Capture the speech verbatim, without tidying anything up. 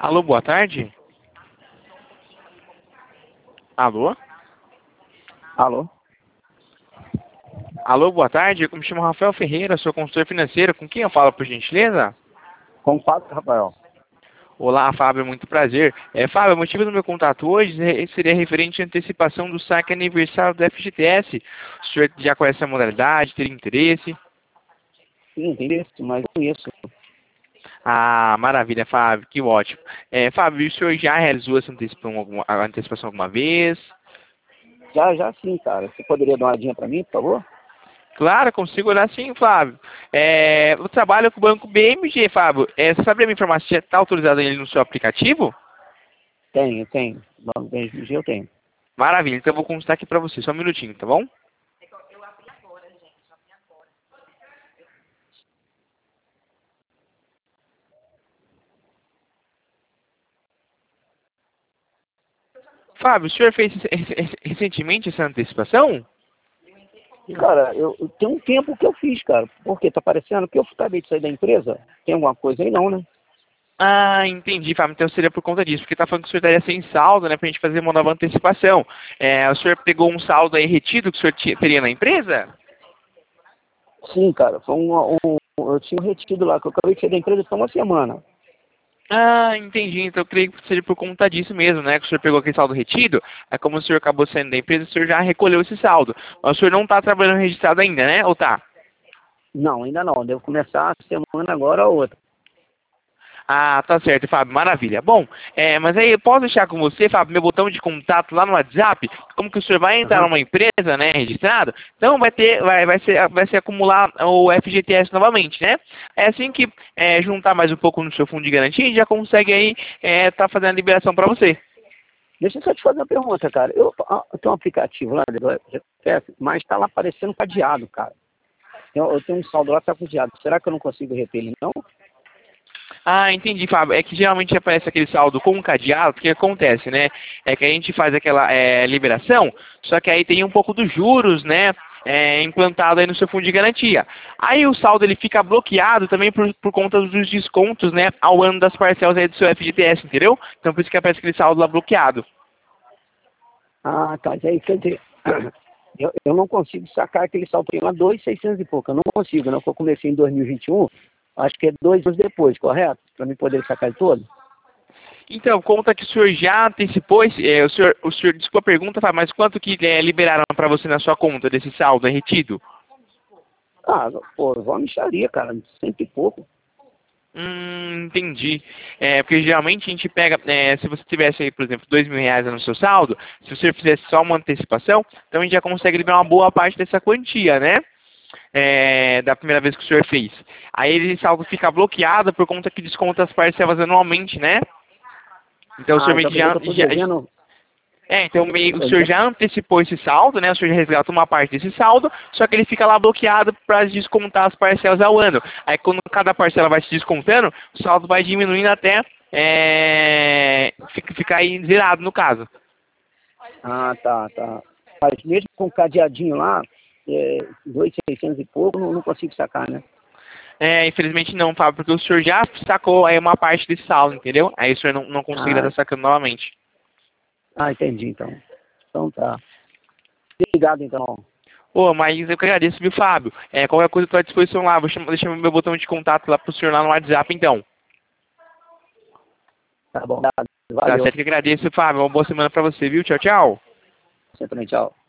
Alô, boa tarde. Alô? Alô? Alô, boa tarde. Eu me chamo Rafael Ferreira, sou consultor financeiro. Com quem eu falo, por gentileza? Com o Fábio, Rafael. Olá, Fábio, muito prazer. É, Fábio, o motivo do meu contato hoje seria referente à antecipação do saque aniversário do F G T S. O senhor já conhece a modalidade, teria interesse? Sim, tem isso, mas não isso. Ah, maravilha, Fábio, que ótimo. É, Fábio, o senhor já realizou essa antecipação alguma, a antecipação alguma vez? Já, já sim, cara. Você poderia dar uma olhadinha pra mim, por favor? Claro, consigo olhar sim, Fábio. É, eu trabalho com o banco B M G, Fábio. É, você sabe a minha informação? Você está autorizado ele no seu aplicativo? Tenho, tenho. Banco B M G eu tenho. Maravilha, então eu vou consultar aqui para você, só um minutinho, tá bom? Fábio, o senhor fez recentemente essa antecipação? Cara, eu, eu tenho um tempo que eu fiz, cara. Por quê? Tá parecendo que eu acabei de sair da empresa? Tem alguma coisa aí não, né? Ah, entendi, Fábio. Então seria por conta disso, porque tá falando que o senhor estaria sem saldo, né, pra gente fazer uma nova antecipação. É, o senhor pegou um saldo aí retido que o senhor tinha- teria na empresa? Sim, cara. Foi um, um, eu tinha um retido lá, que eu acabei de sair da empresa só uma semana. Ah, entendi. Então eu creio que seja por conta disso mesmo, né? Que o senhor pegou aquele saldo retido. É como o senhor acabou saindo da empresa, o senhor já recolheu esse saldo. Mas o senhor não está trabalhando registrado ainda, né? Ou tá? Não, ainda não. Devo começar a semana agora ou outra. Ah, tá certo, Fábio. Maravilha. Bom, é, mas aí eu posso deixar com você, Fábio, meu botão de contato lá no WhatsApp. Como que o senhor vai entrar Aham. numa empresa, né, registrado? Então vai ter, vai, vai ser, vai ser acumular o F G T S novamente, né? É assim que é, juntar mais um pouco no seu fundo de garantia, a gente já consegue aí é, tá fazendo a liberação para você. Deixa eu só te fazer uma pergunta, cara. Eu, ah, eu tenho um aplicativo lá do G P S, mas tá lá aparecendo cadeado, cara. Eu, eu tenho um saldo lá que tá cadeado. Será que eu não consigo reter ele, não? Ah, entendi, Fábio. É que geralmente aparece aquele saldo com um cadeado, o que acontece, né? É que a gente faz aquela é, liberação, só que aí tem um pouco dos juros, né? É, implantado aí no seu fundo de garantia. Aí o saldo ele fica bloqueado também por, por conta dos descontos, né? Ao ano das parcelas aí do seu F G T S, entendeu? Então por isso que aparece aquele saldo lá bloqueado. Ah, tá. E aí, quer dizer, eu, eu não consigo sacar aquele saldo lá, dois mil e seiscentos e pouco. Eu não consigo, não, porque eu comecei em dois mil e vinte e um, acho que é dois anos depois, correto? Para mim poder sacar ele todo? Então, conta que o senhor já antecipou, esse, é, o senhor, o senhor, desculpa a pergunta, Fábio, mas quanto que é, liberaram para você na sua conta desse saldo é retido? Ah, pô, igual uma mixaria, cara, cento e pouco. Hum, entendi. É, porque geralmente a gente pega, é, se você tivesse aí, por exemplo, dois mil reais no seu saldo, se você fizesse só uma antecipação, então a gente já consegue liberar uma boa parte dessa quantia, né? É, da primeira vez que o senhor fez. Aí esse saldo fica bloqueado por conta que desconta as parcelas anualmente, né? Então o Ah, senhor meio então que quer dizer já, que eu tô já, devendo... é, então meio, o senhor eu- já antecipou esse saldo, né? O senhor já resgata uma parte desse saldo, só que ele fica lá bloqueado para descontar as parcelas ao ano. Aí quando cada parcela vai se descontando, o saldo vai diminuindo até é, fica- ficar aí zerado no caso. Ah, tá, tá. Mas mesmo com o cadeadinho lá, é, dois mil e seiscentos e pouco, não, não consigo sacar, né? É, infelizmente não, Fábio, porque o senhor já sacou aí uma parte desse saldo, entendeu? Aí o senhor não, não conseguirá Ah, estar sacando novamente. ah, entendi, então. Então tá. Obrigado, então. Pô, mas eu que agradeço, viu, Fábio? É, qualquer coisa eu estou à disposição lá, vou chamar, deixar meu botão de contato lá pro senhor lá no WhatsApp, então. Tá bom. Tá Valeu. certo que agradeço, Fábio. Uma boa semana pra você, viu? Tchau, tchau. Você também, tchau.